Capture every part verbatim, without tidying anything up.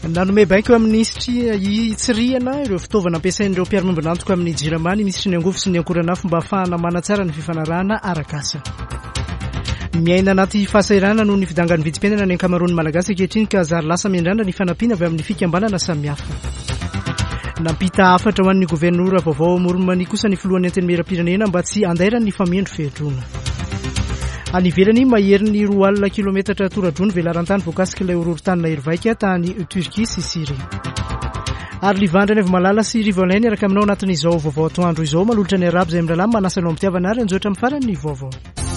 nanome baiko amin'ny itsiriana ireo fitaovana ampiasain'ireo mpiara-miombonantoka amin'ny jiramany misy ny angovo sy ny ankoranafo mba ahafahana manatsara ny fifanarahana arakasa. Miaina anaty fahasairana noho ny fidangan'ny vidim-piainana ny ankamaroan'ny malagasy ankehitriny ka zary lasa miandrana ny fanampiana avy amin'ny fikambanana samihafa. Nampita afatra ho an'ny gouvernoura vaovao Moromani kosa ny filohan'ny antenimieram-pirenena mba tsy andairany ny famiandro fehedrona. Any ivelany maherin'ny roa alina kilometatra toradrony velarantany voakasika ilay horohorotanina Hervaika tany Turquie sy Syrie. Ary livandrany avy malala sy rivolainy araka aminao anatin'izao vaovao atoandro izao malolotra ny arabo izay amin'ny lalamy manasa anao amitiavana ary anjoatra amin'ny farany ny vaovao.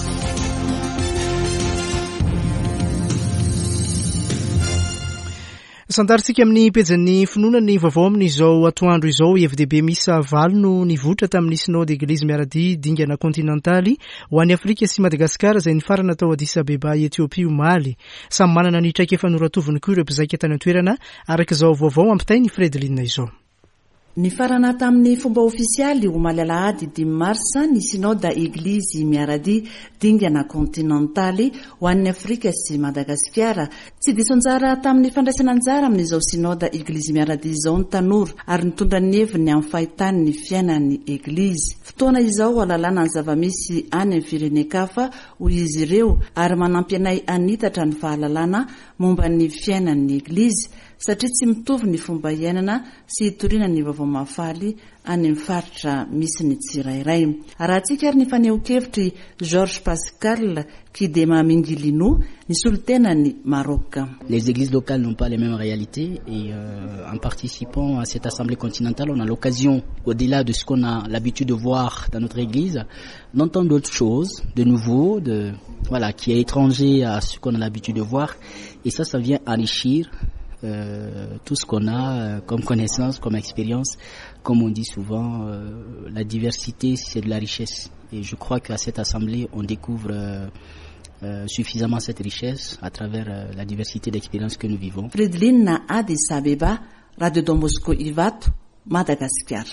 Santaritsika amin'ny pejany finoana ny vaovao amin'izao atoandro izao F D B misa valo no nivoatra tamin'ny synode Eglizy miarady dingana kontinantaly ho an'ny Afrika sy Madagasikara izay nifarana tao Addis Abeba Etiopia omaly. Samy manana ny traika efanoratoviny koa ireo mpizaika tany an-toerana araka izao vaovao ampitay ny Fredeline izao. Ny farana tamin'ny fomba ofisialy omaly alahady dimy marsa ny sinoda Eglizy miarady dingana kontinantaly ho an'ny Afrika sy Madagasikara tsy diso anjara tamin'ny fandraisana anjara amin'izao sinoda Eglizy miarady izao ny tanora ary nitondra ny heviny amin'ny fahitany ny fiainan'ny Eglizy. Fotoana izao alalana ny zavamisy any amin'ny firenen-kafa ho izy ireo ary manampy anay anitatra ny fahalalana momba ny fiainan'ny Eglizy satria tsy mitovy ny fomba iainana sy hitoriana ny vaovao mahafaly any amin'ny faritra misy ny tsirairay. Arahantsika ary ny faneho-kevitry Georges Pascal Kidema Mingilino ny solitenany Maroc. Les églises locales n'ont pas les mêmes réalités et euh, en participant à cette assemblée continentale, on a l'occasion, au-delà de ce qu'on a l'habitude de voir dans notre église, d'entendre d'autres choses, de nouveau, de voilà, qui est étranger à ce qu'on a l'habitude de voir, et ça, ça vient enrichir Euh, tout ce qu'on a euh, comme connaissance, comme expérience. Comme on dit souvent, euh, la diversité, c'est de la richesse. Et je crois qu'à cette assemblée, on découvre euh, euh, suffisamment cette richesse à travers euh, la diversité d'expériences que nous vivons. Fredeline Addis Abeba, Radio Don Bosco Ivato, Madagascar.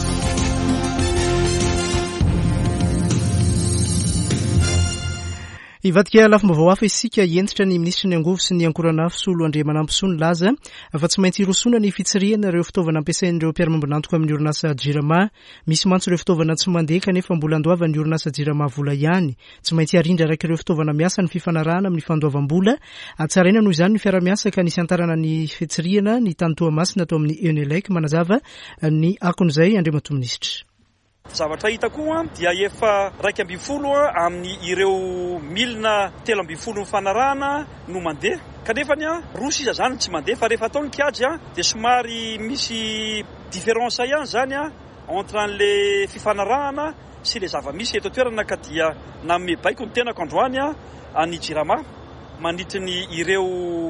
Ivadika lafim-baovao hafa isika entitra ny ministra ny angovo sy ny ankoranafo Solo Andriamanamposo nilaza fa tsy maintsy hirosona ny fitsirihana ireo fitaovana ampiasain'ireo mpiara-miombonantoka amin'ny orinasa Jirama. Misy mantso ireo fitaovana tsy mandeha kanefa mbola andoavan'ny orinasa Jirama vola ihany. Tsy maintsy harindra araka ireo fitaovana miasa ny fifanarahana amin'ny fandoavam-bola. Atsaraina noho izany ny fiara-miasa ka nisy antarana ny fitsirihana ny tany Toamasina atao amin'ny Enelec manazava ny akon'izay Andriamato Minisitra. Zavatra hita koa dia efa raika ambin'ny folo amin'ny ireo milina telo ambin'ny folo mifanarahana no mandeha. Kanefa ny roa sisa zany tsy mandeha fa rehefa ataony kiajy dia somary misy différence ihany zany entre an'le fifanarahana sy le zava-misy eto toerana ka dia nanome baiko ny tenako androany any Jirama manitry ny ireo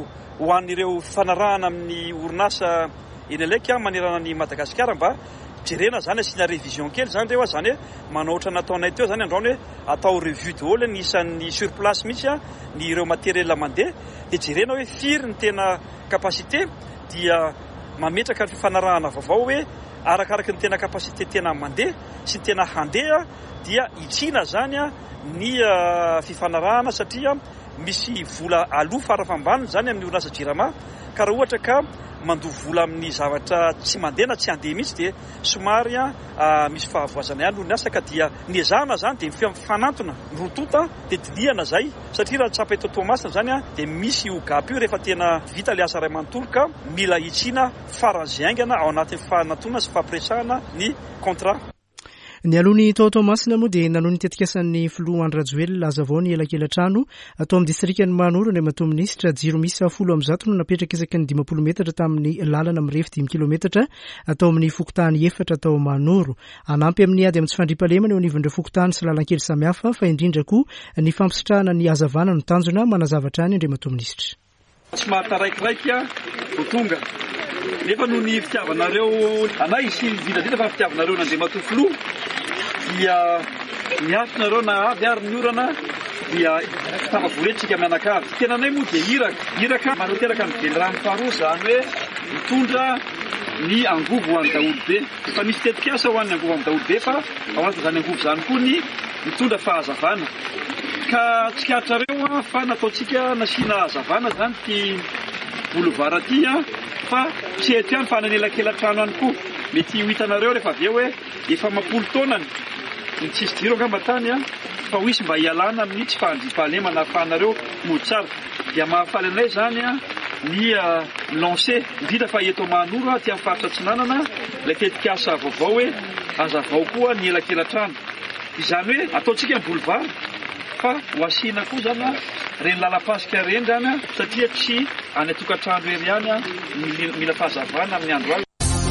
ho an'ireo fifanarahana amin'ny orinasa Enelec manerana ny Madagasikara mba jerena zany asina révision kely zany reo zany manoatra nataonay teo zany androany hoe atao revue de hall ny isan'ny sur place mihitsy ny ireo matériel mandeha dia jerena hoe firy ny tena capacité dia mametraka ny fifanarahana vaovao hoe arakaraka ny tena capacité tena mandeha sy ny tena handeha dia itsina zany ny fifanarahana satria misy vola aloha farafambany zany amin'ny orinasa Jirama ka raha ohatra ka mandoa vola amin'ny zavatra tsy mandeha na tsy handeha mihitsy dia somary misy fahavoazana ihany noho ny asa ka dia ny ezahana zany dia mifanantona ny rotota dia dinihana zay satria raha tsapa eto Toamasina zany dia misy ogapy io rehefa tena vita le asa ray manontolo ka mila hitsina faran'izay aingana ao anatin'ny fanantona sy fampiresahana ny contrat. Ny alony tao Toamasina moa dia nanohy ny tetikasan'ny filoha Andry Rajoelina laza vao ny elakelan-trano atao amin'ny distrikan'ny Manoro ny Andriamato Minisitra jiro misa folo amby zato no napetraka isaky ny dimampolo metatra tamin'ny lalana mirefy dimy kilometatra atao amin'ny fokotany efatra atao Manoro. Anampy amin'ny ady amin'ny tsy fandriam-pahalemana eo anivon'ireo fokotany sy lalankely samihafa fa indrindra koa ny fampisotrahana ny hazavana no tanjona manazavatra any Andriamato Minisitra. Tsy mahataraikiraiky ho tonga nefa noho ny fitiavanareo anay sy vidadita fa fitiavanareo n'Andriamato filoha dia miafina na avy ary ny orana dia tafavoretrika mianakavy. Tena anay moa dia iraka iraka manoteraka ny velirano faharoa zany hoe mitondra ny angovo ho an'ny Daolobe. Fa misy tetikasa ho an'ny angovo amin'ny Daolobe fa ao anatin'izany angovo zany koa ny mitondra fahazavana ka tsikatrareo fa nataontsika nasiana hazavana zany ty boulevard aty a fa tsy eto ihany fa nanelakelan-trano any koa mety ho hitanareo rehefa avy eo hoe efa mampolo taonany ny tsisy jiro angamba tany a fa ho isy mba hialana amin'ny tsy fandriam-pahalemana ahafahanareo mody tsara dia mahafaly anay zany a ny lancer indrindra fa eto Manoro aty amin'ny faritra Atsinanana ilay tetikasa vaovao hoe azavao koa ny elakelan-trano izany hoe ataontsika ny boulevard fa ho asiana koa zany a reny lalam-pasika reny zany a satria tsy any atokantrano ery ihany a mila fahazavana amin'ny andro azy.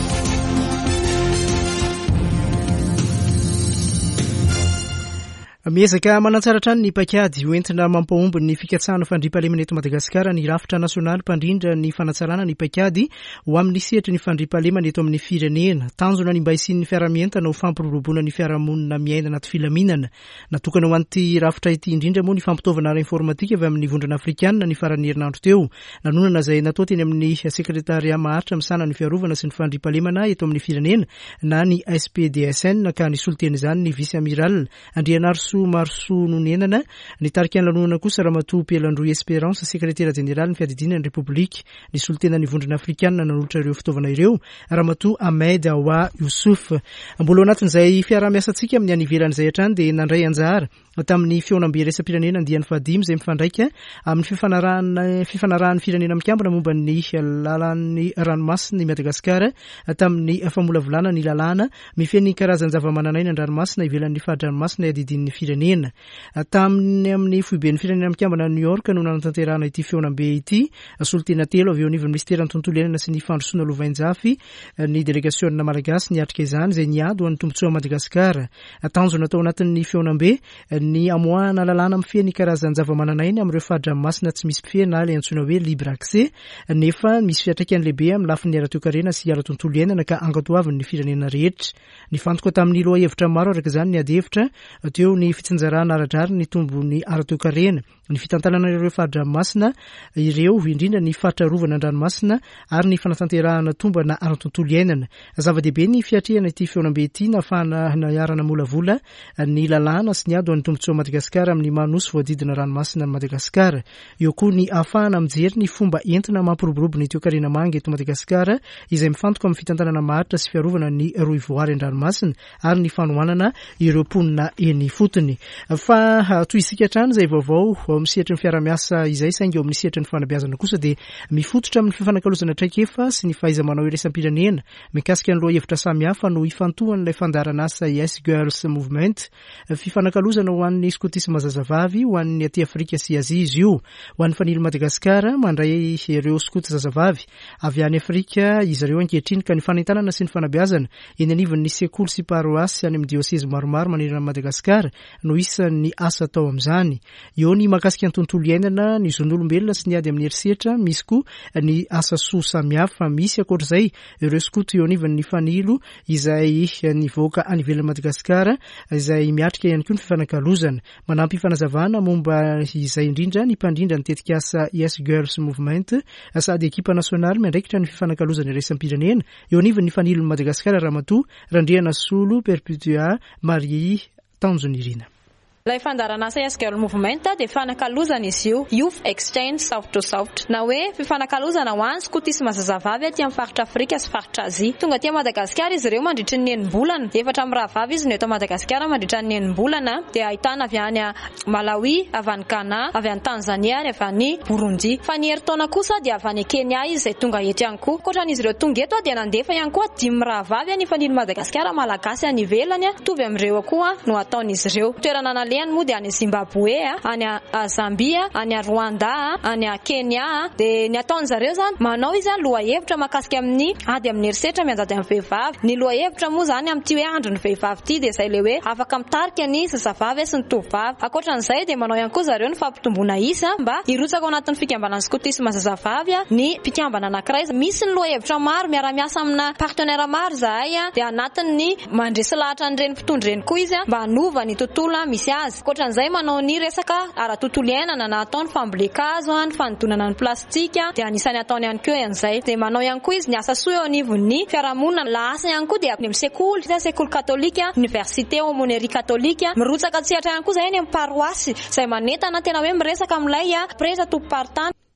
Miezaka manatsara trano ny pakady hoentina mampahomby ny fikatsahana fandriam-pahalemana eto Madagasikara ny rafitra nasionaly mpandrindra ny fanatsarana ny pakady ho amin'ny sehatry ny fandriam-pahalemana eto amin'ny firenena tanjona ny mba hisian'ny fiaraha-mientana ho fampiroboroboana ny fiarahamonina miaina anaty filaminana natokana ho an'ity rafitra ity indrindra moa ny fampitaovana ara-informatika avy amin'ny vondrana afrikanina ny farany herinandro teo nanonana izay natao teny amin'ny sekretaria maharitra misana ny fiarovana sy ny fandriam-pahalemana eto amin'ny firenena na ny S P D S N ka nisolo teny izany ny vice amiral Andrianarso Marso Nonenana nitarika ny lanonana kosa Ramatoa Pelandroy Espérance sekretera jenerali ny fiadidinan'ny Repoblika nisolo tena ny vondrana afrikanina nanolotra ireo fitaovana ireo Ramatoa Ahmed Awa Youssouf mbola anatin'izay fiaraha-miasantsika amin'ny any ivelan'izay hatrany dia nandray anjara tamin'ny feonam-be raisam-pirenena andiany fahadimy izay mifandraika amin'ny fifanarahana fifanarahan'ny firenena mikambana momba ny lalan'ny ranomasina i Madagasikara tamin'ny famolavolana ny lalàna mifeny karazany zava-manan'aina ny ranomasina ivelan'ny fahad-ranomasina adidin'ny firenena tamin'ny amin'ny foiben'ny firenena mikambana New York no nanatanterahana ity feonam-be ity solotena telo avy eo anivon'ny ministeran'ny tontolo iainana sy ny fandrosoana lovain-jafy ny delegationina malagasy niatrika izany izay niady ho an'ny tombotsoa Madagasikara tanjona tao anatin'ny feonam-be ny amoahana lalàna mifeny karazany zava-manan'aina amin'ireo fahad-ranomasina tsy misy mifena ilay antsoina hoe libre accès nefa misy fiantraikany lehibe amin'ny lafin'ny ara-toe-karena sy ara-tontolo iainana ka ankatoavin'ny firenena rehetra ny fantoka tamin'ny loha hevitra maro araka izany ny ady hevitra teo ny fitsinjarana aradrary ny tombony ara-toe-karena ny fitantanana ireo fahad-ranomasina ireo indrindra ny fahatrarovana an-dranomasina ary ny fanatanterahana tombana ara-tontolo iainana zava-dehibe ny fiatrehana ity feonam-be ity nahafahana niarana molavola ny lalàna sy ny ady ho an'ny tombotsoa Madagasikara amin'ny manosy voadidina ranomasina Madagasikara eo koa ny ahafahana mijery ny fomba entina mampiroborobo ny toe-karena manga eto Madagasikara izay mifantoka amin'ny fitantanana maharitra sy fiarovana ny roa ivoary an-dranomasina ary ny fanohanana ireo ponina eny fotony fa toy isika hatrany izay vaovao misehatra ny fiara-miasa izay saingy eo amin'ny sehatra ny fanabeazana kosa dia mifototra amin'ny fifanakalozana traikefa sy ny fahaiza-manao iraisam-pirenena mikasika ny loha hevitra samihafa no ifantohan'ilay fandaharana asa Yes Girls Movement fifanakalozana ho an'ny skotisma zazavavy ho an'ny aty Afrika sy Azia izy io ho an'ny fanilo Madagasikara mandray ireo skoty zazavavy avy any Afrika izy ireo ankehitriny ka ny fanentanana sy ny fanabeazana eny anivon'ny sekoly sy paroasy any amin'ny dioseze maromaro manerana Madagasikara no isan'ny asa atao amin'izany eo ny makasika ny tontolo iainana ny zon'olombelona sy ny ady amin'ny herisetra misy koa ny asa soa samihafa misy akoatr'izay ireo skoty eo anivon'ny fanilo izay nivoaka any ivelan'ny Madagasikara izay miatrika ihany koa ny fifanakalozana manampy fanazavana momba izay indrindra ny mpandrindra ny tetika asa Yes Girls Movement sady ekipa nasionaly miandraikitra ny fifanakalozana iraisam-pirenena eo anivon'ny fanilon'ny Madagasikara Ramatoa Randriana Solo Perpetua Marie Tanjonirina. Ilay fandaharana asa Yes Girl Movement dia fifanakalozana izy io Youth Exchange South to South na hoe fifanakalozana ho an'ny skotisma zazavavy aty amin'ny faritra Afrika sy faritra Azia tonga aty Madagasikara izy ireo mandritra ny enim-bolana efatra amin'ny rahavavy izy no eto Madagasikara mandritra ny enim-bolana dia ahitana avy any Malawi avy any Ghana avy any Tanzania ary avy any Burundi fa ny herintaona kosa dia avy any Kenya izy izay tonga eto ihany koa ankoatran'izy ireo tonga eto dia nandefa ihany koa dimy rahavavy any fanilo Madagasikara malagasy any ivelany tovy amin'ireo koa no ataon'izy ireo toerana any moa dia any Zimbabwe any Zambia any Rwanda any Kenya dia ny ataon'izy ireo zany manao izy loha hevitra makasika amin'ny ady amin'ny herisetra mianjady amin'ny vehivavy ny loha hevitra moa zany amin'ity hoe andro ny vehivavy ity dia izay le hoe afaka mitarika ny zazavavy sy ny tovavy akoatran'izay dia manao ihany koa zareo ny fampitombona isa mba hirotsaka ao anatin'ny fikambanana skotisma zazavavy ny mpikambana anankiray misy ny loha hevitra maro miara-miasa amina partenaire maro zahay dia anatin'ny mandresy lahatra an'ireny mpitondra ireny koa izy mba hanova ny tontolo misy azy akoatran'izay manao ny resaka ara-tontolo iainana na ataony fambolekazo ny fanodonana ny plastika dia anisany ataony ihany koa an'izay dia manao ihany koa izy ny asa soa eo anivon'ny fiarahamonina lasa ihany koa dia amin'ny sekoly sekoly katolika université aumônerie katolika mirotsaka tsihatra ihany koa zay any amin'ny paroasy izay manentana tena hoe miresaka amin'ilay preza tompopartana.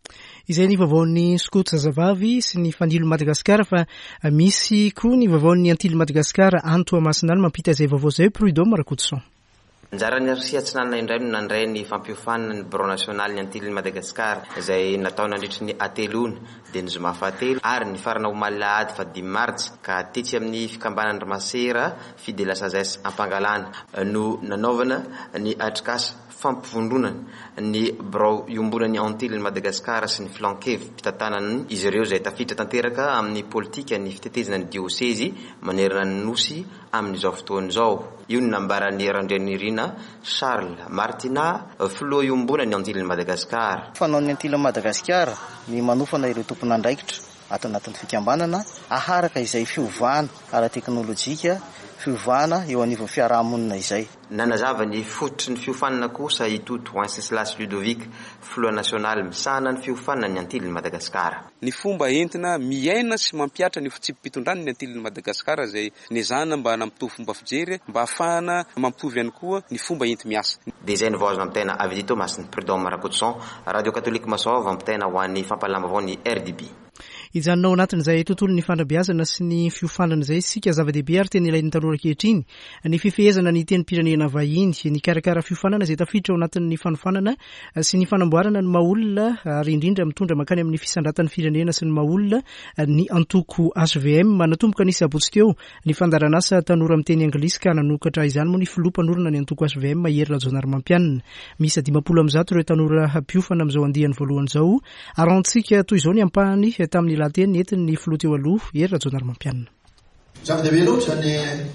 Izay ny vaovaon'ny Skoto Zazavavy sy ny Fanilo Madagasikara fa misy koa ny vaovaon'ny Antily Madagasikara Antoa Masinany mampita izay vaovao zay Prud'homme Rakotoson. Anjara ny arsiatsinana indray no nandray ny fampiofanana ny Bureau National ny Antily Madagasikara izay natao nandritry ny atelona dia ny zoma fahatelo ary ny farana ho malahady fa dimy martsa ka tetsy amin'ny fikambanana Masera Fide la Sagesse Ampangalana no nanaovana ny atrikasa fampivondronana ny Bureau iombonany Antily Madagasikara sy ny flankevy mpitantanana izy ireo izay tafiditra tanteraka amin'ny politika ny fitetezana ny diosèzy manerana ny nosy amin'izao fotoan'izao. Io ny nambaran'ny Randrianirina Charles Martina filoha iombonany Antily Madagasikara. Fanaon'ny Antily Madagasikara ny manofana ireo tompon'andraikitra ato anatin'ny fikambanana aharaka izay fiovana ara-teknôlôjika fiovana eo anivon'ny fiarahamonina izay. Nanazava ny fototry ny fiofanana kosa itoto Wenceslas Ludovic filoha nasionaly misahana ny fiofanana ny Antily Madagasikara. Ny fomba entina miaina sy mampiatra ny fitsipim-pitondrany ny Antily Madagasikara izay nezana mba nampitovy fomba fijery mba ahafahana mampitovy ihany koa ny fomba enti miasa. Dia izay ny vaozo mampitaina avy dito masiny Prud'homme Rakotoson Radio Catholique Masao mampitaina ho an'ny fampalamavao ny R D B. Ijanonao anatin'izay tontolo ny fanabeazana sy ny fiofanana izay sika zava-dehibe ary teny ilain'ny tanora ankehitriny ny fifehezana ny tenim-pirenena vahiny ny karakara fiofanana izay tafiditra ao anatin'ny fanofanana sy ny fanamboarana ny maolona ary indrindra mitondra makany amin'ny fisandratan'ny firenena sy ny maolona ny antoko H V M manatomboka nisy abotsika eo ny fandaranasa tanora amin'ny teny anglisy ka nanokatra izany moa ny filompanorona ny antoko H V M Mahery Rajonary Mampianina. Misy dimampolo amby zato ireo tanora hampiofana amin'izao andiany voalohany izao arantsika toy izao ny ampahany tamin'ny lateny entin'ny filoha teo aloha Hery Rajonary Mampianina. Zava-dehibe loatra ny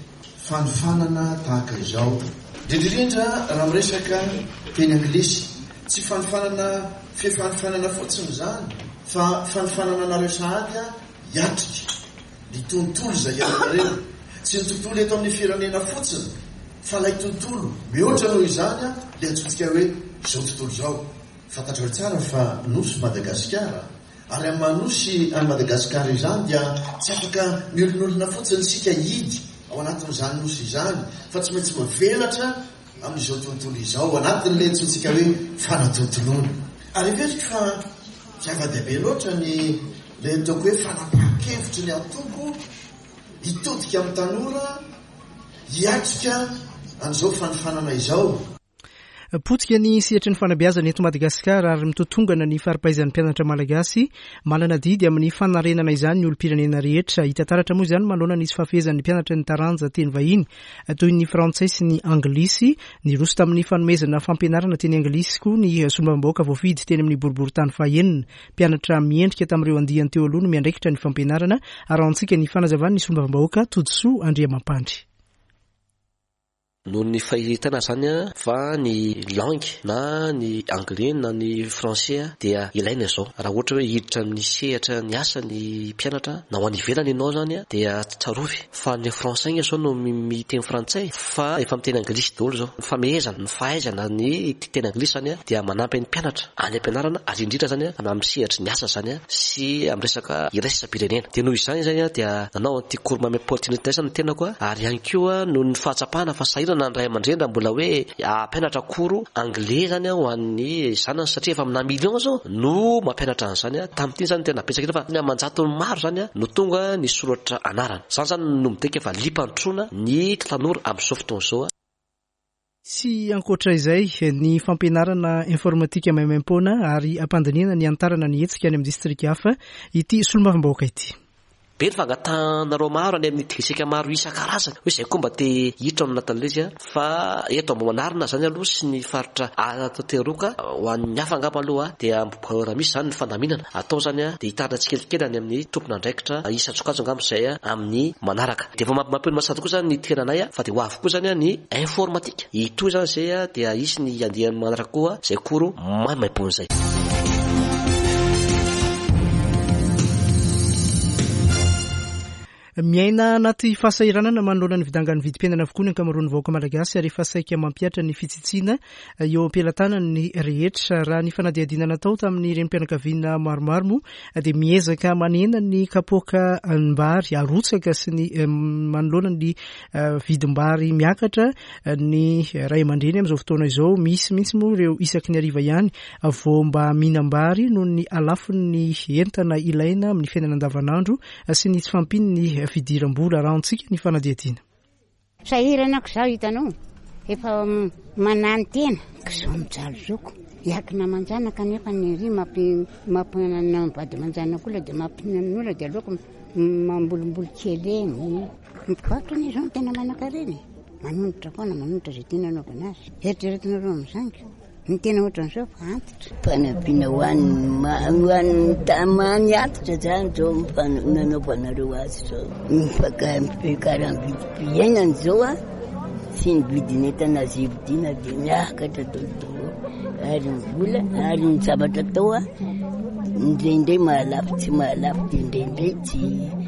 fanofanana tahaka izao. Indrindrindra raha miresaka teny anglisy tsy fanofanana fifanofanana fotsiny zany fa fanofanana anareo sahady hiatrika ny tontolo izay ianareo tsy ny tontolo eto amin'ny firenena fotsiny fa ilay tontolo mihoatra noho izany le antsontsika hoe izao tontolo izao. Fantatrao tsara fa nosy Madagasikara ary amin'ny manosy any Madagasikara izany dia tsy afaka miolon'olona fotsiny sika hidy ao anatin'izany nosy izany fa tsy maintsy mavelatra amin'izao tontolo izao ao anatin'le antsontsika hoe fanatontoloana. Ary vetrika fa zava-dehibe loatra ny le ataoko hoe fanapahan-kevitry ny antoko hitodika amin'ny tanora hiatrika an'izao fanofanana izao. Potika ny sehatra ny fanabeazana eto Madagasikara ary mitotongana ny faripaizan'ny mpianatra malagasy malana didy amin'ny fanarenana izany ny olom-pirenena rehetra. Hita taratra moa izany manoloana nisy fafehezan'ny mpianatra ny taranja teny vahiny toy ny frantsay sy ny anglisy ny roso tamin'ny fanomezana fampianarana teny anglisy koa ny solombavam-bahoaka voafidy teny amin'ny boriboritany fahaenina. Mpianatra miendrika tamin'ireo andiany teo aloha no miandraikitra ny fampianarana arantsika ny fanazavany ny solombavam-bahoaka Todsoa Andria Mampandry. Noho ny fahitana zany fa ny langue na ny anglais na ny français dia ilaina zao. Raha ohatra hoe hiditra amin'ny sehatra ny asa ny mpianatra na ho any ivelany ianao zany dia tsarovy fa ny français zao no miteny frantsay fa efa miteny anglisy daholo zao. Famehezana ny fahaizana ny teny anglisy zany dia manampy ny mpianatra any ampianarana ary indrindra zany amin'ny sehatra ny asa zany sy amin'ny resaka iraisam-pirenena. Dia noho izany zany dia nanao an'ity cours mame opportunité zany tena koa ary ihany koa noho ny fahatsapana fa sahirana nandray aman-dreny mbola hoe ampianatra koro anglais zany ho an'ny zanany satria efa amina million zao no mampianatra an'izany tamin'ity zany tena betsaka fa ny amanjato maro zany no tonga ny soratra anarana. Zany zany no midika fa lipantroana ny tanora amin'izao fotoana izao. Sy ankoatra izay ny fampianarana informatika maimaim-poana ary ampandaniana ny antarana ny hetsika any amin'ny distrika hafa ity solombavam-bahoaka ity. Be ny fangatanareo maro any amin'ny tesika maro isan-karazany hoe izay koa mba te hiditra amin'ny natan'ilay fa eto Ambohimanarina zany aloha sy ny faritra Atateroka ho an'ny hafa angamba aloha dia raha misy zany ny fandaminana atao zany dia hitarina tsikelikely any amin'ny tompon'andraikitra isa-tsokajo angamba izay amin'ny manaraka. Dia efa mampioly masady koa zany ny tenanay fa dia ho avy koa zany ny informatika itoy zany izay dia isy ny andian'ny manaraka koa izay koro maimaim-pony izay. Miaina anaty fahasahiranana manoloana ny vidangan'ny vidim-piainana avokoa ny ankamaroan'ny vahoaka malagasy ary efa saika mampiatra ny fitsitsiana eo am-pelantanany rehetra raha ny fanadihadiana natao tamin'ny renim-pianakaviana maromaro moa dia miezaka manena ny kapoaka mbary arotsaka sy ny manoloana ny vidim-bary miakatra ny ray aman-dreny amin'izao fotoana izao misy mihitsy moa ireo isaky ny ariva ihany vao mba mihinam-bary noho ny alafon'ny entana ilaina amin'ny fiainana andavanandro sy ny tsy fampiny ny fidiram-bola rahantsika ny fanadihadiana. Sahiranako zao hitanao efa manany tena kizao mijaly zoko iakina manjanaka nefa ny ry mampihinana vady manjanaka ola dia mampihinan'olona dia aleoko mambolomboly kely eny mipaotra ny izao tena manankareny manonitra foana manonitra zay tiana anaovana azy eritreretinareo amin'izany ny tena ohatran'izao fa antitra fanampiana hoan'ny tamany antitra zany zao nanaovanareo azy zao mifakaram-piainany zao a sy ny vidin'entana azy vidiana dia miakatra dodolo ary ny vola ary ny zavatra tao a indraindray mahalafo tsy mahalafo dia indraindray tsy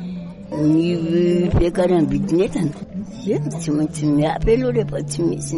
ny fiakaram-vidin'entana tsy maintsy miapy aloha rehefa tsy misy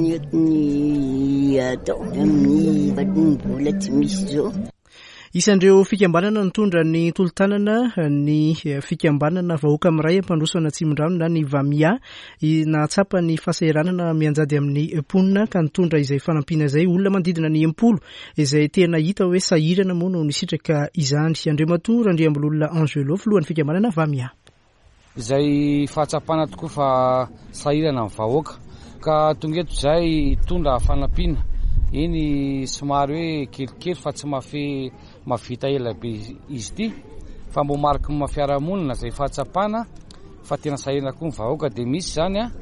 ny atao amin'ny vola tsy misy zao. Isan'ireo fikambanana nitondra ny tolo-tanana ny fikambanana vahoaka miray ampandroso na Tsimondramina na ny Vamia nahatsapa ny fahasahiranana mianjady amin'ny mponina ka nitondra izay fanampiana izay olona manodidina ny empolo izay tena hita hoe sahirana moa no nisitraka izany. Andriamatoa Randriambololona Angelo filohan'ny fikambanana Vamia. Izay fahatsapana tokoa fa sahirana amin'ny vahoaka ka tonga eto izay tondra fanampiana iny somary hoe kelikely fa tsy mafy mavita ela be izy ity fa mbo mariky mafiarahamonina izay fahatsapana fa tena sahirana koa ny vahoaka dia misy zany a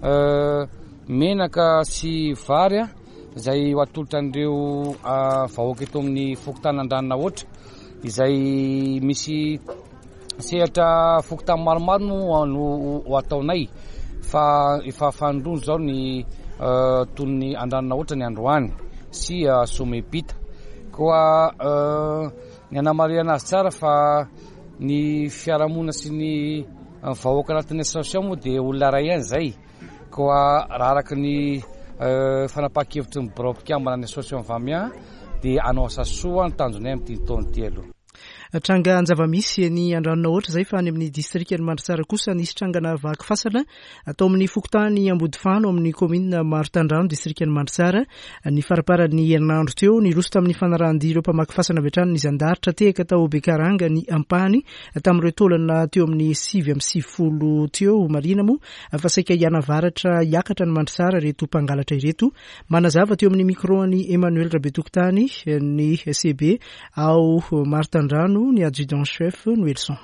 menaka sy vary a izay ho atolotra an'ireo vahoaka eto amin'ny fokotanan-dranona ohatra izay misy sehatra fokotany maromaro no ho ataonay fa efa fandrono zao ny toy ny andranona ohatra ny androany sy somepita koa ny anamariana azy tsara fa ny fiarahamonina sy ny vahoaka anatin'ny association moa dia olona ray ihany zay koa raha araka ny fanapahan-kevitry ny birao mpikambana ny association Vamia dia anao asa soa ny tanjonay amin'ity taona ity aloha. Tranga anjava-misy ny andranona ohatra zay fa any amin'ny distrikt ny Mandritsara kosa nisy trangana vaky fasana atao amin'ny fokotany Ambodifano amin'ny komina Marotandrano distrikt ny Mandritsara ny faraparan'ny herinandro teo ny roso tamin'ny fanarahan-dia ireo mpamaky fasana avy hatrany ny zandaritra tehaka tao Bekaranga ny Ampany tamin'ireo taolana teo amin'ny sivy amby sivifolo teo marina moa fa saika ianavaratra iakatra ny Mandritsara reto mpangalatra ireto manazava teo amin'ny micro-any Emmanuel Rabetokotany ny C B ao Marotandrano ny adjudant chef Noelson.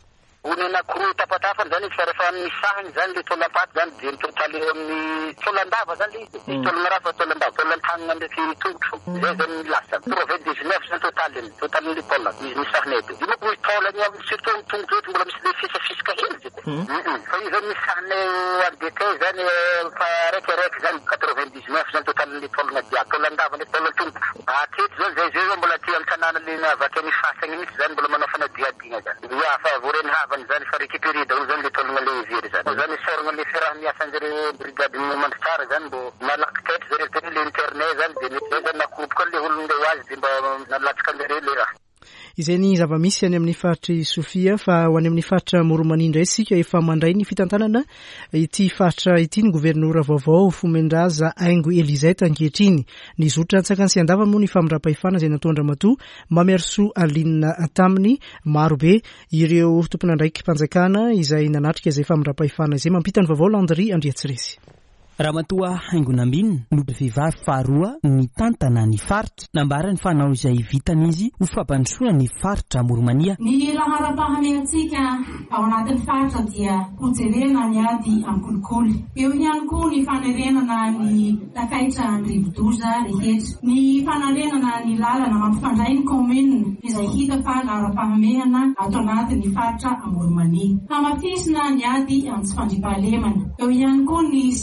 Unena kuru tapatafan zany farafan misahany zany le tolapat zany dia totaly amin'ny tolandava zany le tolangarafa tolandava tolantagna ndraiky tongotro zay zany lasa trois vingt dix-neuf zany totaly totaly ny tola izy misahany eto dy moko tolany surtout tongotro eto mbola misy le fisafisaka hely zay fa izy zany misahany ardete zany fa raikaraiky zany quatre vingt dix-neuf zany totaly ny tolana dia tolandava ny tola tongotro aketo zany zay zay mbola ty amin'ny tanàna le navaka ny fasagny mihitsy zany mbola manao fanadihadina zany ya fa voreny havany zany fa récupéré daholo zany le tolana le very zany zany soragna le firaha miasan'zare brigade Mandritsara zany mbo malaky tety zare teny le internet zany dia mety zany nakoboka le olona le azy dia mba nalatsaka an'zare le raha. Izay ny zava-misy any amin'ny faritry Sofia fa ho any amin'ny faritra Moromania indray sika efa mandray ny fitantanana ity faritra ity ny gouvernoura vaovao Fomendraza Aingo Elizette ankehitriny ny zotra antsakany sy andava moa ny famindram-pahefana izay natondra matoa Mamerso Alinina taminy marobe ireo tompon'andraiky mpanjakana izay nanatrika izay famindram-pahefana izay mampita ny vaovao Landry Andriatsiresy. Ramatoa Haingonambiny no vehivavy faharoa ny tantana ny faritra nambara ny fanao izay vitany izy ho fampandrosoana ny faritra Moromania. Ny raha ara-pahamehantsika ao anatin'ny faritra dia hojerena ny ady amin'ny kolikoly. Eo ihany koa ny fanarenana ny takaitra Andrivodoza rehetra. Ny fanarenana ny lalana mampifandray ny komuna izay hita fa ara-pahamehana ato anatin'ny faritra Moromania. Hamafisina ny ady amin'ny tsy fandriampahalemana. Eo ihany koa ny sehatry ny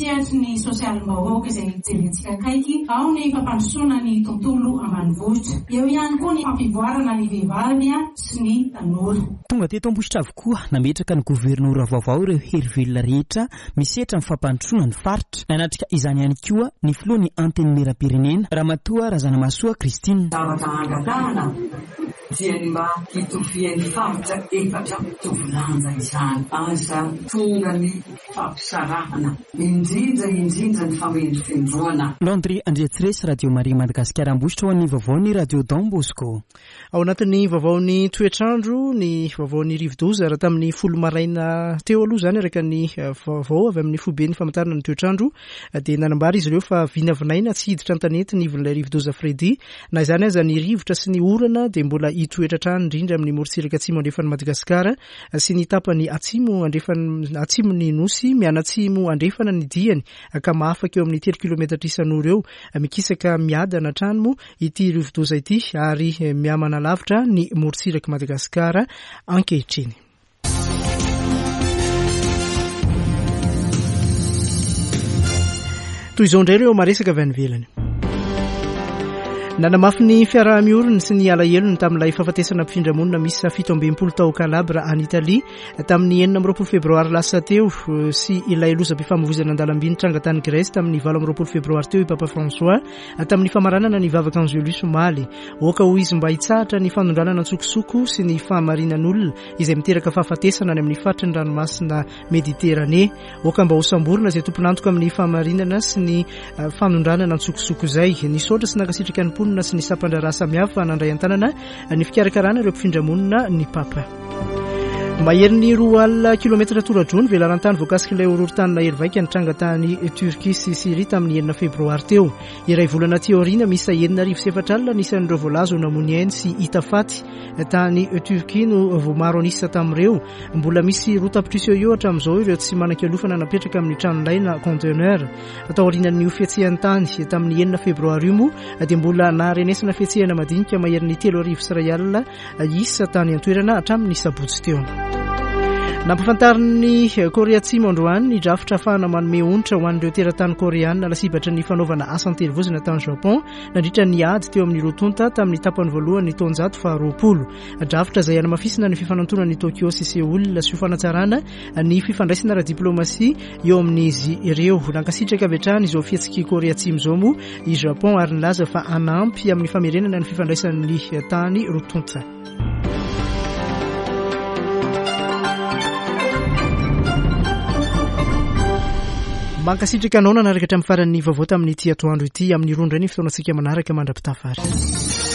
ny sosialim-bahoaka izay jerentsika akaiky, ao ny fampandrosoana ny tontolo ambanivohitra, eo ihany koa ny fampivoarana ny vehivavy sy ny tanora. Tonga teto Ambositra avokoa nametraka ny gouvernoura vaovao ireo herivelona rehetra misetra amin'ny fampandrosoana ny faritra. Nanatrika izany ihany koa ny filohan'ny antenimieram-pirenena Ramatoa Razanamasoa Christine. Zavatra angatahana dia ny mba hitovian'ny faritra efatra tovilanja izany asa tonga ny fampisarahana indrindra indrindra ny famendrifendroana. Landry Andriatsiresa Radio Maria Madagasikara Ambositra ho an'ny vaovaon'ny Radio Don Bosco. Ao anatin'ny vaovaon'ny toetrandro ny vaovaon'ny rivodoza raha tamin'ny folo maraina teo aloha zany araka ny vaovao avy amin'ny foben'ny famantarana ny toetrandro dia nanambara izy ireo fa vinavinaina tsy hiditra an-tanety ny ivon'ilay rivodoza Fredy na izany aza ny rivotra sy ny orana dia mbola hitoetratrano indrindra amin'ny morotsiraka atsimo andrefan'ny Madagasikara sy ny tapany atsimo andrefan'ny atsimony nosy mianatsimo andrefana ny diany ka mahafaka eo amin'ny telo kilometatra isan'ora eo mikisaka miadana trano ity rivodoza ity ary miamana lavitra ny morotsiraka Madagasikara ankehitriny. Toy izao indray ireo maresaka avy any ivelany. Nanamafy ny fiaraha-miorina sy ny alahelo tamin'ilay fahafatesana mpifindra-monina misy fito ambin'ny-polo tao Calabra any Italia tamin'ny enina amby roapolo febroary lasa teo sy ilay lozam-pifamoivoizana an-dalamby nitranga tany Grèce tamin'ny valo amby roapolo febroary teo i Papa François tamin'ny famaranana ny vavaka Angelus Maly. Oka ho izy mba hitsahatra ny fanondranana tsokosoko sy ny fahamarinan'olona izay miteraka fahafatesana any amin'ny faritry ny ranomasina Mediterranée. Oka mba ho samborina izay tompon'antoka amin'ny fahamarinana sy ny fanondranana tsokosoko izay. Nisaotra sy nankasitraka ny na sy ny sapandraraha samihafa nandray an-tanana ny fikarakarana ireo mpifindra-monina ny Papa. Mahery ny roa alina kilometatra tora-drony velarantany voakasika ilay horohorontany hery vaika nitranga tany Turquie sy Syrie tamin'ny enina febroary teo. Iray volana teoriana misy enina arivo sy efatra alina nisan'ireo voalazo Namuniaine sy Itafaty tany Turquie no vao maro anisa tamin'ireo. Mbola misy roa tapitrisa eo hatramin'izao ireo tsy manan-kialofana napetraka amin'ny tranon'ilay na conteneur. Taorianan'io fietsehan-tany tamin'ny enina febroary io moa dia mbola naharenesana fietsehana madinika mahery ny telo arivo sy iray alina isa tany an-toerana hatramin'ny sabotsy teo. Nampafantarin'ny Korea Atsimo androany ny drafitra ahafahana manome onitra ho an'ireo teratany koreana lasibatra ny fanaovana asa an-terivozana tany Japon nandritra ny ady teo amin'ny rotonta tamin'ny tapany voalohany taonjato faha roapolo. Drafitra izay hanamafisina ny fifanantonan'ny Tokyo sy Seoul sy ho fanatsarana ny fifandraisana ara-diplomasia eo amin'izy ireo. Nankasitraka avy hatrany izao fihetsiky Korea Atsimo izao moa i Japon ary nilaza fa hanampy amin'ny famerenana ny fifandraisan'ny tany rotonta. Mankasitraka anao nanaraka hatramin'ny faran'ny vaovao tamin'ny ity atoandro ity amin'ny rondra ny fotoanantsika manaraka mandrapitafary.